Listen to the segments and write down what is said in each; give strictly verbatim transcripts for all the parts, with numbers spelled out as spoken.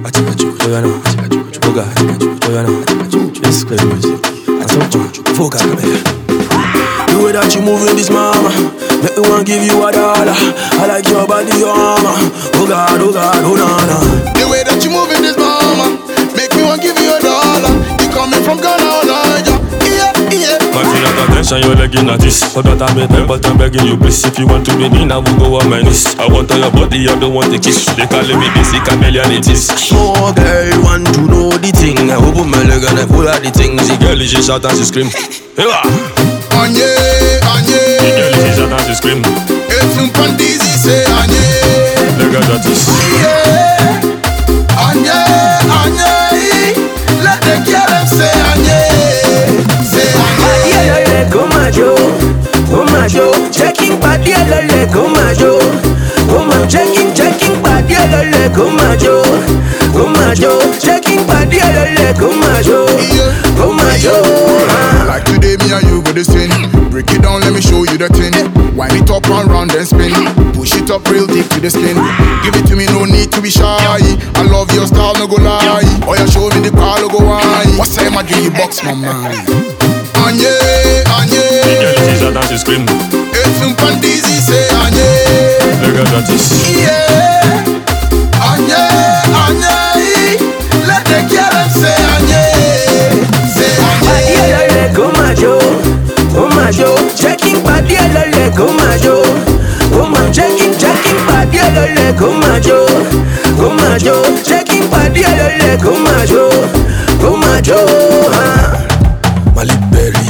The way that you moving this mama, make me wanna give you a dollar. I like your body, your armor. Oh God, oh God, oh na na. The way that you moving this mama, make me wanna give you a dollar. You coming from Ghana, oh Lord, yeah, yeah. Martin, at attention, you're legging at this. For that I made them, but I'm begging you, please. If you want to be in, I will go on my knees. I want all your body, I don't want the kiss. They calling me basic chameleon, it is. Oh girl, you want to know the thing. I open my leg and I pull out the things. The girl is she shout and she scream. Hey, Anye, Anye. The girl is she shout and she scream. It's un pandizi, say Anye. Look at that is. Yeah, Anye, Anye. Let the girl them say Anye. Say Anye. Come on, Joe. Come on, Joe. Checking body, lele. Come on, Joe. Come on, checking, checking body, lele. Come on, Joe. Come on, Joe. Checking body, lele. Come on, Joe. Come on, Joe. Like today, me and you go the sin. Break it down, let me show you the thing. Wind it up and round and spin. Push it up real deep to the skin. Give it to me, no need to be shy. I love your style, no go lie. Oh, you show me the car, no go wine. What's time I do you box, my man? Anye, Anye. The girl is she shout and she scream. It's un pandizi, say Anye. Look at that is. Yeah, Anye, Anye. Let the girl them say Anye. Say Anye. Come on, Joe. Come on, Joe. Checking body, lele. Come on, Joe. Come on, checking, checking body, lele. Come on, Joe. Come on, Joe. Checking body, lele. Come on, Joe. Come on, Joe. Malik Berry.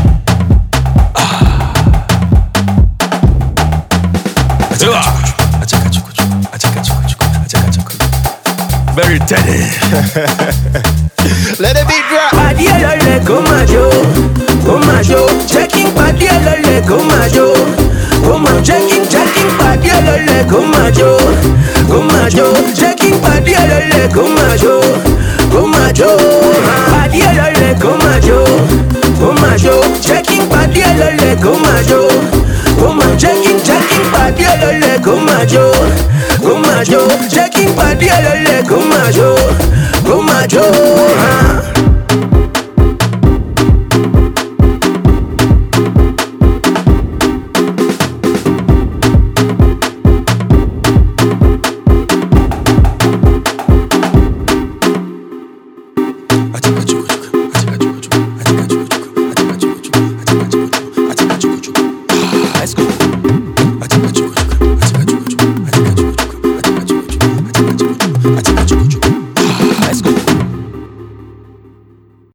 Ah. Very teddy. Let it be drop. Body, lele. Come on, Joe. Come on, Joe. Checking body, lele. Come on, Joe. Come on, checking, checking body, lele. Come on, Joe. Come on, Joe. Checking body, lele. Come on, Joe. Come on, Joe. Body, lele. Come on, Joe. Come on, Joe. Checking body, lele. Come on, Joe. Come on, checking, checking body, lele. Come on, Joe. Come on, Joe. Checking body, lele. Come on, Joe. Come on, Joe.